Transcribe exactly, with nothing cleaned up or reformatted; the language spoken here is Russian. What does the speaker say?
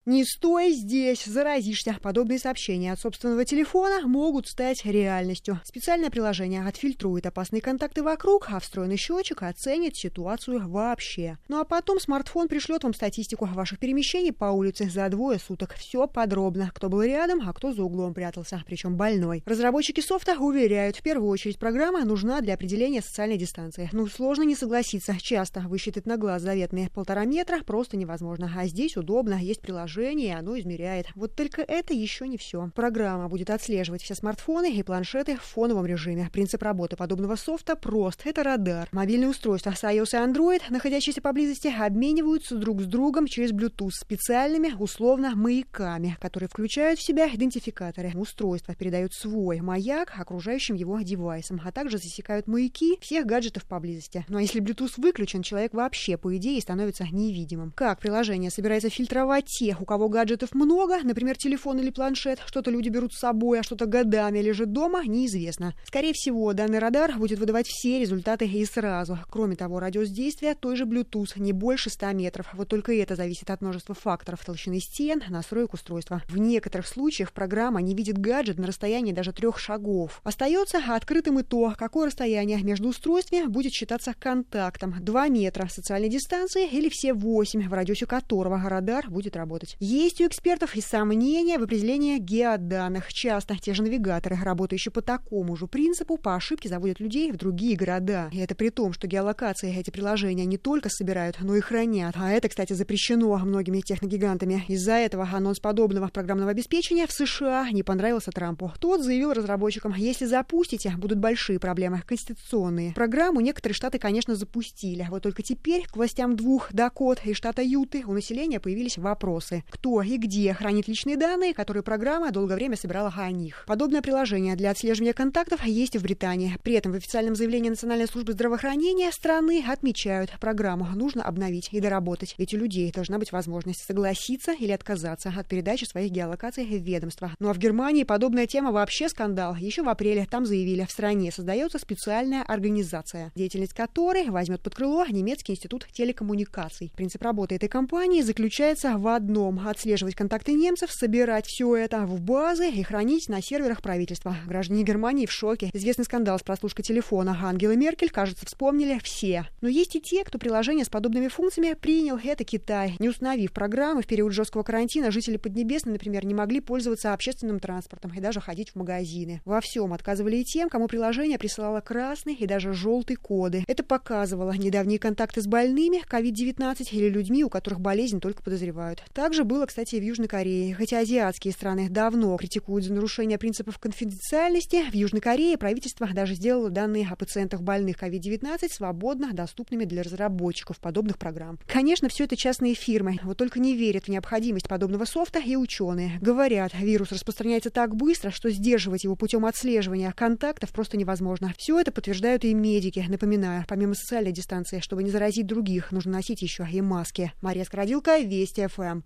Не стой здесь, заразишься. Подобные сообщения от собственного телефона могут стать реальностью. Специальное приложение отфильтрует опасные контакты вокруг, а встроенный счетчик оценит ситуацию вообще. Ну а потом смартфон пришлет вам статистику ваших перемещений по улице за двое суток. Все подробно. Кто был рядом, а кто за углом прятался, причем больной. Разработчики софта уверяют, в первую очередь программа нужна для определения социальной дистанции. Ну, сложно не согласиться. Часто высчитать на глаз заветные полтора метра просто невозможно. А здесь удобно, есть приложение, и оно измеряет. Вот только это еще не все. Программа будет отслеживать все смартфоны и планшеты в фоновом режиме. Принцип работы подобного софта прост. Это радар. Мобильные устройства с iOS и Android, находящиеся поблизости, обмениваются друг с другом через Bluetooth специальными, условно, маяками, которые включают в себя идентификаторы. Устройства передают свой маяк окружающим его девайсам, а также засекают маяки всех гаджетов поблизости. Ну а если Bluetooth выключен, человек вообще, по идее, становится невидимым. Как приложение собирается фильтровать тех, у кого гаджетов много, например, телефон или планшет, что-то люди берут с собой, а что-то годами лежит дома, неизвестно. Скорее всего, данный радар будет выдавать все результаты и сразу. Кроме того, радиус действия той же Bluetooth не больше ста метров. Вот только это зависит от множества факторов: толщины стен, настроек устройства. В некоторых случаях программа не видит гаджет на расстоянии даже трех шагов. Остается открытым и то, какое расстояние между устройствами будет считаться контактом: два метра социальной дистанции или все восемь, в радиусе которого радар будет работать. Есть у экспертов и сомнения в определении геоданных. Часто те же навигаторы, работающие по такому же принципу, по ошибке заводят людей в другие города. И это при том, что геолокации эти приложения не только собирают, но и хранят. А это, кстати, запрещено многими техногигантами. Из-за этого анонс подобного программного обеспечения в США не понравился Трампу. Тот заявил разработчикам: если запустите, будут большие проблемы, конституционные. Программу некоторые штаты, конечно, запустили. Вот только теперь к властям двух Дакот и штата Юты у населения появились вопросы: кто и где хранит личные данные, которые программа долгое время собирала о них. Подобное приложение для отслеживания контактов есть в Британии. При этом в официальном заявлении Национальной службы здравоохранения страны отмечают: программу нужно обновить и доработать, ведь у людей должна быть возможность согласиться или отказаться от передачи своих геолокаций в ведомство. Ну а в Германии подобная тема вообще скандал. Еще в апреле там заявили: в стране создается специальная организация, деятельность которой возьмет под крыло немецкий институт телекоммуникаций. Принцип работы этой компании заключается в одном: отслеживать контакты немцев, собирать все это в базы и хранить на серверах правительства. Граждане Германии в шоке. Известный скандал с прослушкой телефона Ангелы Меркель, кажется, вспомнили все. Но есть и те, кто приложение с подобными функциями принял. Это Китай. Не установив программы, в период жесткого карантина жители Поднебесной, например, не могли пользоваться общественным транспортом и даже ходить в магазины. Во всем отказывали и тем, кому приложение присылало красный и даже желтый коды. Это показывало недавние контакты с больными ковид девятнадцать или людьми, у которых болезнь только подозревают. Также было, кстати, в Южной Корее. Хотя азиатские страны давно критикуют за нарушение принципов конфиденциальности, в Южной Корее правительство даже сделало данные о пациентах больных ковид девятнадцать свободно доступными для разработчиков подобных программ. Конечно, все это частные фирмы, вот только не верят в необходимость подобного софта и ученые. Говорят, вирус распространяется так быстро, что сдерживать его путем отслеживания контактов просто невозможно. Все это подтверждают и медики. Напоминаю, помимо социальной дистанции, чтобы не заразить других, нужно носить еще и маски. Мария Скородилка, Вести ФМ.